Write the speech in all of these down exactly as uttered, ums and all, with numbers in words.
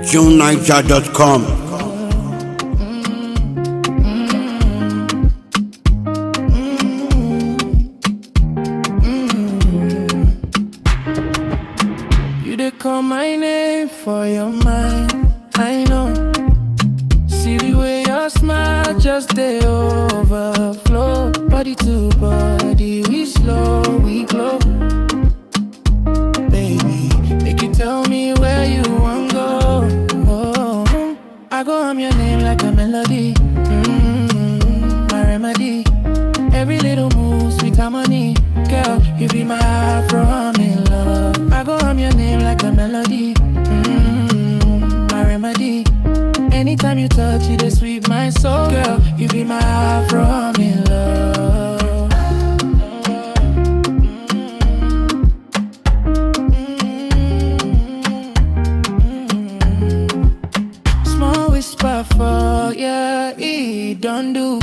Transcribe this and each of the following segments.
June Niger dot com. You dey call my name for your mind, I know. See the way your smile just dey overflow. Body to body, we slow, we glow. Baby, make you tell me where you want go. Oh, I go hum your name like a melody. Mm-hmm, my remedy. Every little move, sweet harmony. Girl, you be my afro, I'm in love. I go hum your name like a melody. Mm-hmm, my remedy. Anytime you touch it, they sweet my soul. Girl, you be my afro, I'm in love. Small whisper for yeah, it don't do.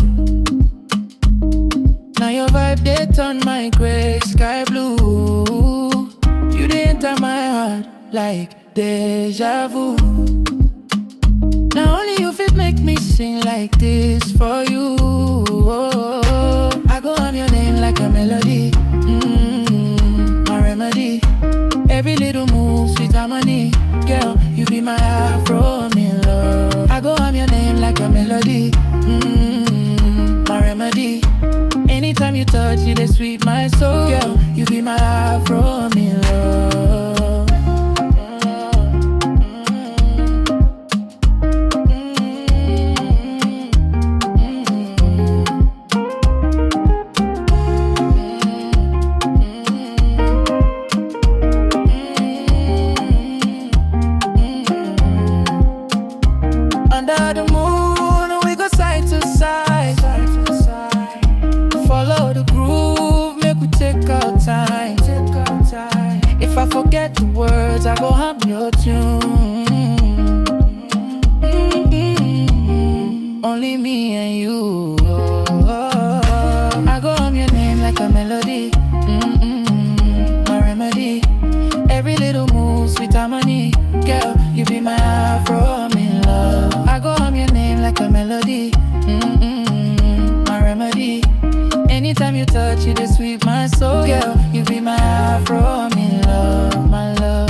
Now your vibe, they turn my gray sky blue. You dey enter my heart like deja vu. Now only you fit make me sing like this for you. Oh, I go on your name like a melody. Mm-hmm, my remedy. Every little move, sweet harmony. Girl, you be my afro, I'm in love. I go on your name like a melody. Mm-hmm, my remedy. Anytime you touch it, they sweet my soul. Girl, you be my afro, I'm in love. Under the moon, we go side to side. Follow the groove, make we take our time. If I forget the words, I go hum your tune. Mm-hmm. Only me and you. I go hum your name like a melody. Mm-hmm. My remedy. Every little move, sweet harmony. Girl, you be my afro, I'm in love. I go hum your name like a melody. Mm-mm, my remedy. Anytime you touch it, it sweet my soul. Girl, you be my afro, I'm in love, my love.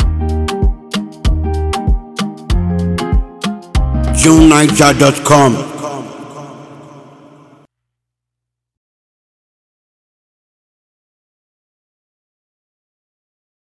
June Niger dot com.